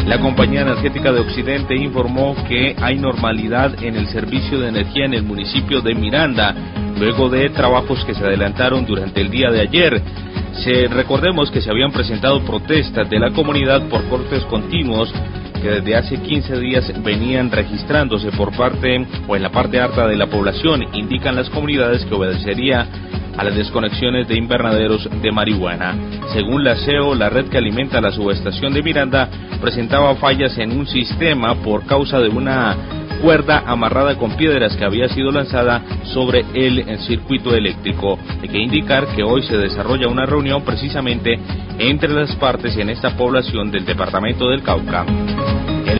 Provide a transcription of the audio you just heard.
La compañía energética de Occidente informó que hay normalidad en el servicio de energía en el municipio de Miranda, luego de trabajos que se adelantaron durante el día de ayer. Recordemos que se habían presentado protestas de la comunidad por cortes continuos que desde hace 15 días venían registrándose por parte o en la parte alta de la población. Indican las comunidades que obedecería a las desconexiones de invernaderos de marihuana. Según la CEO, la red que alimenta la subestación de Miranda presentaba fallas en un sistema por causa de una cuerda amarrada con piedras que había sido lanzada sobre el circuito eléctrico. Hay que indicar que hoy se desarrolla una reunión precisamente entre las partes en esta población del departamento del Cauca.